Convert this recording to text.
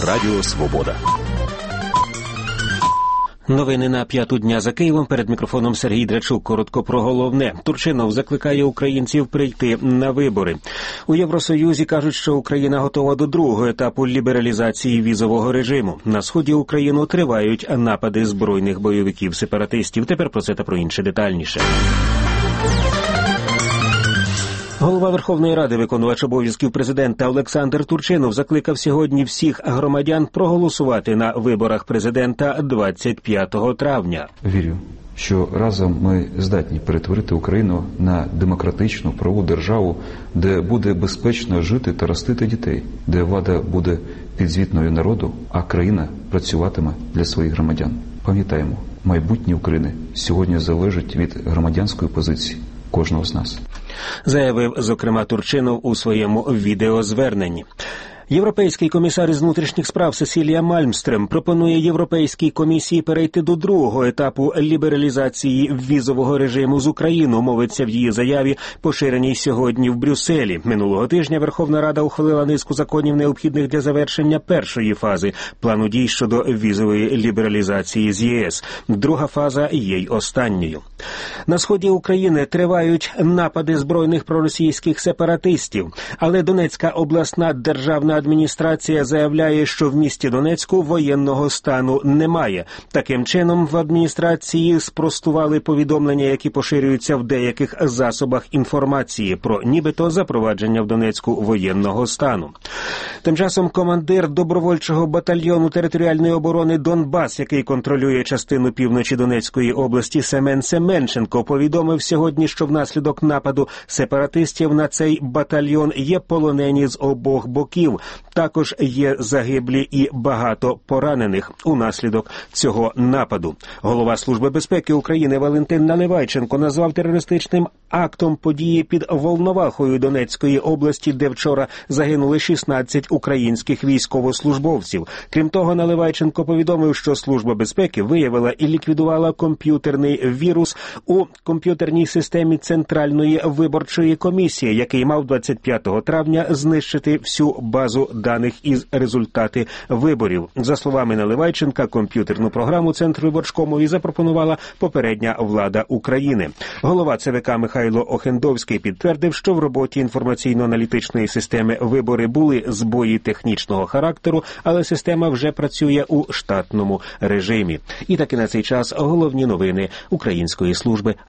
Радіо Свобода. Новини на 5-ту дня за Києвом. Перед мікрофоном Сергій Драчук. Коротко про головне. Турчинов закликає українців прийти на вибори. У Євросоюзі кажуть, що Україна готова до другого етапу лібералізації візового режиму. На сході України тривають напади збройних бойовиків-сепаратистів. Тепер про це та про інше детальніше. Голова Верховної Ради, виконувач обов'язків президента Олександр Турчинов закликав сьогодні всіх громадян проголосувати на виборах президента 25 травня. Вірю, що разом ми здатні перетворити Україну на демократичну правову державу, де буде безпечно жити та ростити дітей, де влада буде підзвітною народу, а країна працюватиме для своїх громадян. Пам'ятаємо, майбутнє України сьогодні залежить від громадянської позиції кожного з нас. Заявив, зокрема, Турчинов у своєму відеозверненні. Європейський комісар із внутрішніх справ Сесілія Мальмстрем пропонує Європейській комісії перейти до другого етапу лібералізації візового режиму з Україною, мовиться в її заяві, поширеній сьогодні в Брюсселі. Минулого тижня Верховна Рада ухвалила низку законів, необхідних для завершення першої фази плану дій щодо візової лібералізації з ЄС. Друга фаза є й останньою. На сході України тривають напади збройних проросійських сепаратистів, але Донецька обласна державна адміністрація заявляє, що в місті Донецьку воєнного стану немає. Таким чином, в адміністрації спростували повідомлення, які поширюються в деяких засобах інформації про нібито запровадження в Донецьку воєнного стану. Тим часом командир добровольчого батальйону територіальної оборони «Донбас», який контролює частину півночі Донецької області, Семен Семенченко, повідомив сьогодні, що внаслідок нападу сепаратистів на цей батальйон є полонені з обох боків. Також є загиблі і багато поранених унаслідок цього нападу. Голова Служби безпеки України Валентин Наливайченко назвав терористичним актом події під Волновахою Донецької області, де вчора загинули 16 українських військовослужбовців. Крім того, Наливайченко повідомив, що Служба безпеки виявила і ліквідувала комп'ютерний вірус у комп'ютерній системі Центральної виборчої комісії, який мав 25 травня знищити всю базу даних із результати виборів. За словами Наливайченка, комп'ютерну програму Центрвиборчкому запропонувала попередня влада України. Голова ЦВК Михайло Охендовський підтвердив, що в роботі інформаційно-аналітичної системи вибори були збої технічного характеру, але система вже працює у штатному режимі. І таки на цей час головні новини Української служби